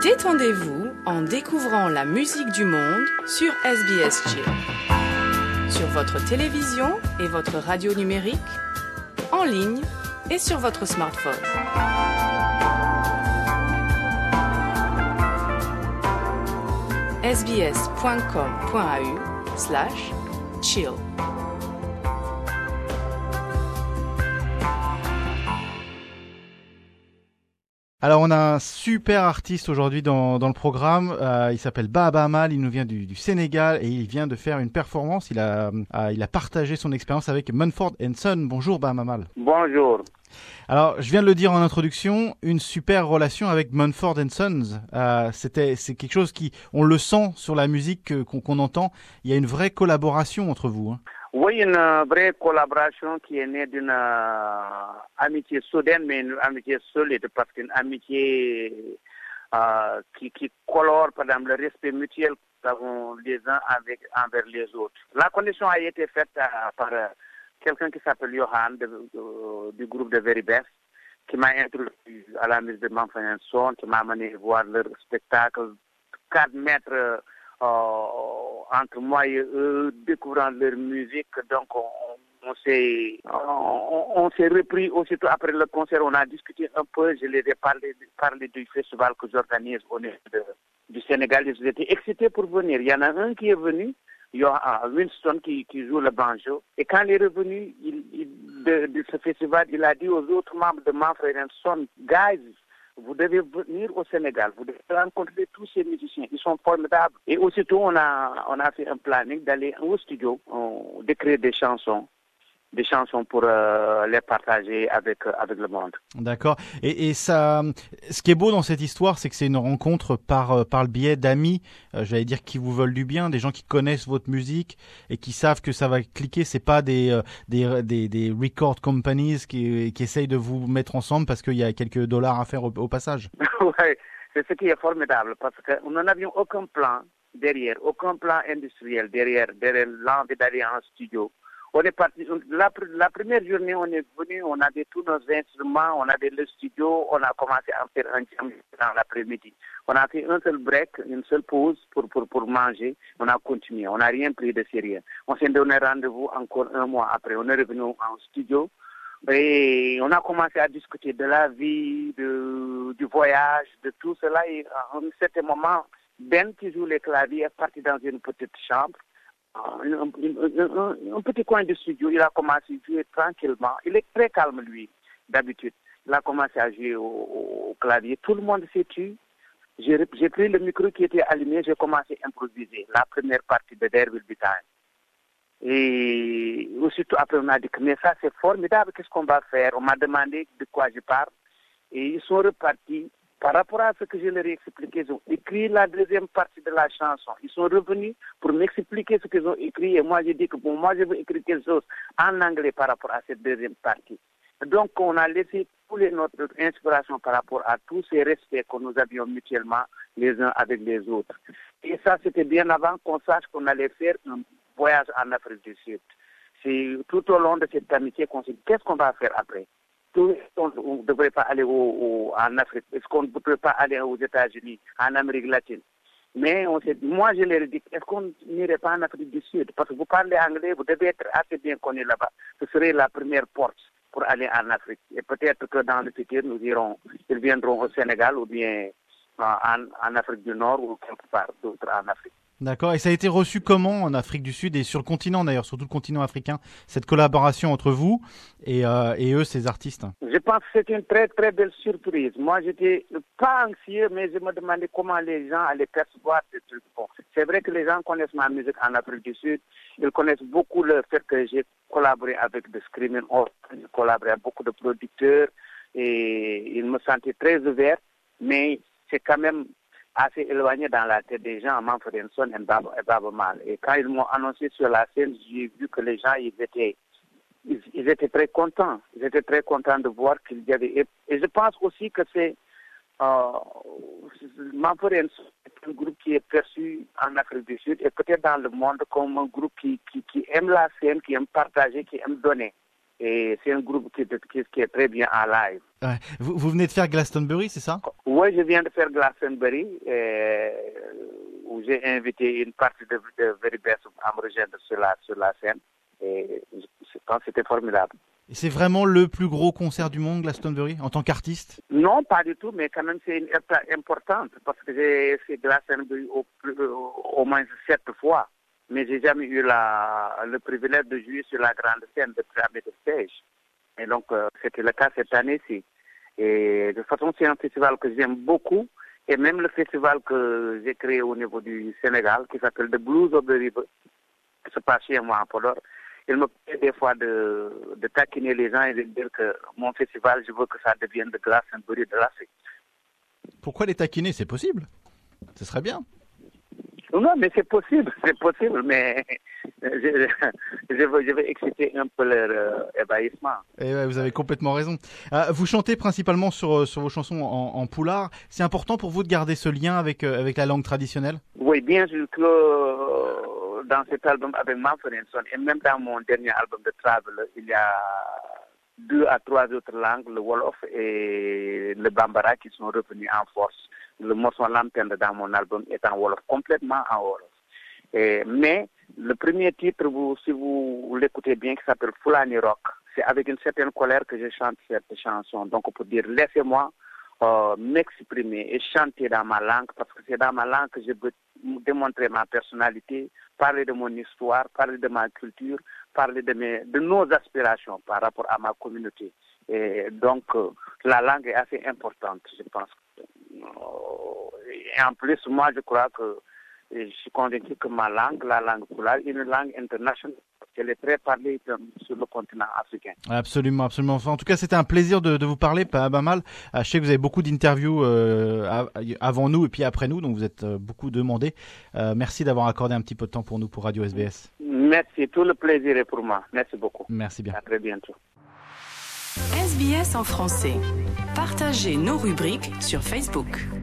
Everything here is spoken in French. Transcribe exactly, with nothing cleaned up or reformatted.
Détendez-vous en découvrant la musique du monde sur S B S Chill. Sur votre télévision et votre radio numérique, en ligne et sur votre smartphone. sbs.com.au slash chill. Alors on a un super artiste aujourd'hui dans, dans le programme, euh, il s'appelle Baaba Maal, il nous vient du, du Sénégal et il vient de faire une performance, il a, euh, il a partagé son expérience avec Mumford and Son. Bonjour Baaba Maal. Bonjour. Alors je viens de le dire en introduction, une super relation avec Mumford and Sons, euh, c'était, c'est quelque chose qui, on le sent sur la musique euh, qu'on, qu'on entend, il y a une vraie collaboration entre vous. Hein. Oui, une vraie collaboration qui est née d'une euh, amitié soudaine, mais une amitié solide, parce qu'une amitié euh, qui, qui colore, par exemple, le respect mutuel que nous avons les uns avec, envers les autres. La condition a été faite euh, par euh, quelqu'un qui s'appelle Johan, de, de, du groupe de Very Best, qui m'a introduit à la musique de Mumford and Son, qui m'a amené voir leur spectacle, quatre mètres euh, entre moi et eux, découvrant leur musique. Donc, on, on, s'est, on, on s'est repris aussitôt après le concert. On a discuté un peu. Je les ai parlé, parlé du festival que j'organise au niveau de, du Sénégal. Ils étaient excités pour venir. Il y en a un qui est venu, il y a Winston qui, qui joue le banjo. Et quand il est revenu il, il, de, de ce festival, il a dit aux autres membres de Mumford and Son, guys, vous devez venir au Sénégal, vous devez rencontrer tous ces musiciens, ils sont formidables. Et aussitôt, on a, on a fait un planning d'aller au studio, on, d'écrire des chansons, des chansons pour euh, les partager avec, avec le monde. D'accord. Et, et ça, ce qui est beau dans cette histoire, c'est que c'est une rencontre par, par le biais d'amis, euh, j'allais dire qui vous veulent du bien, des gens qui connaissent votre musique et qui savent que ça va cliquer. C'est pas des, euh, des, des, des record companies qui, qui essayent de vous mettre ensemble parce qu'il y a quelques dollars à faire au, au passage. Oui, c'est ce qui est formidable parce que nous n'avions aucun plan derrière, aucun plan industriel derrière, derrière l'envie d'aller en studio. On est parti, la, la première journée, on est venu, on avait tous nos instruments, on avait le studio, on a commencé à faire un jam dans l'après-midi. On a fait un seul break, une seule pause pour, pour, pour manger, on a continué, on n'a rien pris de sérieux. On s'est donné rendez-vous encore un mois après, on est revenu en studio et on a commencé à discuter de la vie, de, du voyage, de tout cela. Et à un certain moment, Ben qui joue les claviers est parti dans une petite chambre. Un, un, un, un petit coin de studio, il a commencé à jouer tranquillement. Il est très calme, lui, d'habitude. Il a commencé à jouer au, au clavier. Tout le monde s'est tué. J'ai, j'ai pris le micro qui était allumé, j'ai commencé à improviser la première partie de There Will Be Time. Et aussitôt après, on a dit que mais ça, c'est formidable, qu'est-ce qu'on va faire? On m'a demandé de quoi je parle. Et ils sont repartis. Par rapport à ce que je leur ai expliqué, ils ont écrit la deuxième partie de la chanson. Ils sont revenus pour m'expliquer ce qu'ils ont écrit. Et moi, j'ai dit que bon, moi, je veux écrire quelque chose en anglais par rapport à cette deuxième partie. Donc, on a laissé tous les notre inspiration par rapport à tous ces respects que nous avions mutuellement les uns avec les autres. Et ça, c'était bien avant qu'on sache qu'on allait faire un voyage en Afrique du Sud. C'est tout au long de cette amitié qu'on s'est dit, qu'est-ce qu'on va faire après? On ne devrait pas aller au, au, en Afrique. Est-ce qu'on ne peut pas aller aux États-Unis, en Amérique latine? Mais on s'est dit, moi je leur ai dit, est-ce qu'on n'irait pas en Afrique du Sud? Parce que vous parlez anglais, vous devez être assez bien connu là-bas. Ce serait la première porte pour aller en Afrique. Et peut-être que dans le futur, nous irons, ils viendront au Sénégal ou bien en, en Afrique du Nord ou quelque part d'autre en Afrique. D'accord. Et ça a été reçu comment en Afrique du Sud et sur le continent d'ailleurs, surtout le continent africain, cette collaboration entre vous et, euh, et eux, ces artistes? Je pense que c'est une très très belle surprise. Moi, j'étais pas anxieux, mais je me demandais comment les gens allaient percevoir ce truc. Bon, c'est vrai que les gens connaissent ma musique en Afrique du Sud. Ils connaissent beaucoup le fait que j'ai collaboré avec The Screaming Horse, j'ai collaboré avec beaucoup de producteurs et ils me sentaient très ouvert, mais c'est quand même assez éloigné dans la tête des gens, Mumford and Son et Baaba Maal. Et quand ils m'ont annoncé sur la scène, j'ai vu que les gens, ils étaient, ils, ils étaient très contents. Ils étaient très contents de voir qu'il y avait... Et, et je pense aussi que c'est... Euh, Mumford and Son est un groupe qui est perçu en Afrique du Sud et peut-être dans le monde comme un groupe qui, qui, qui aime la scène, qui aime partager, qui aime donner. Et c'est un groupe qui, qui, qui est très bien en live. Ouais. Vous, vous venez de faire Glastonbury, c'est ça? Oui, je viens de faire Glastonbury, euh, où j'ai invité une partie de, de Very Best à me rejoindre sur la, sur la scène. Et je pense que c'était formidable. Et c'est vraiment le plus gros concert du monde, Glastonbury, en tant qu'artiste? Non, pas du tout, mais quand même c'est une étape importante, parce que j'ai fait Glastonbury au, au moins sept fois. Mais j'ai jamais eu la, le privilège de jouer sur la grande scène de Pyramid Stage. Et donc, euh, c'était le cas cette année-ci. Et de toute façon, c'est un festival que j'aime beaucoup. Et même le festival que j'ai créé au niveau du Sénégal, qui s'appelle The Blues of the River, qui se passe chez moi à Podor, il me plaît des fois de, de taquiner les gens et de dire que mon festival, je veux que ça devienne de Glastonbury de l'Afrique. Pourquoi les taquiner? C'est possible. Ce serait bien. Non, mais c'est possible, c'est possible, mais je, je, veux, je veux exciter un peu leur euh, ébahissement. Et ouais, vous avez complètement raison. Euh, vous chantez principalement sur, sur vos chansons en, en poulard. C'est important pour vous de garder ce lien avec, euh, avec la langue traditionnelle? Oui, bien sûr que euh, dans cet album avec Mumford and Sons, et même dans mon dernier album de Travel, il y a deux à trois autres langues, le Wolof et le Bambara, qui sont revenus en force. Le morceau L'Antenne dans mon album est en Wolof, complètement en Wolof. Et, mais le premier titre, vous, si vous l'écoutez bien, qui s'appelle Fulani Rock, c'est avec une certaine colère que je chante cette chanson. Donc, pour dire, laissez-moi euh, m'exprimer et chanter dans ma langue, parce que c'est dans ma langue que je veux démontrer ma personnalité, parler de mon histoire, parler de ma culture, parler de, mes, de nos aspirations par rapport à ma communauté. Et donc, euh, la langue est assez importante, je pense. Et en plus, moi, je crois que je suis convaincu que ma langue, la langue poulard, est une langue internationale. Elle est très parlée sur le continent africain. Absolument, absolument. Enfin, en tout cas, c'était un plaisir de, de vous parler, pas mal. Je sais que vous avez beaucoup d'interviews euh, avant nous et puis après nous, donc vous êtes beaucoup demandés. Euh, merci d'avoir accordé un petit peu de temps pour nous, pour Radio S B S. Merci, tout le plaisir est pour moi. Merci beaucoup. Merci bien. À très bientôt. S B S en français. Partagez nos rubriques sur Facebook.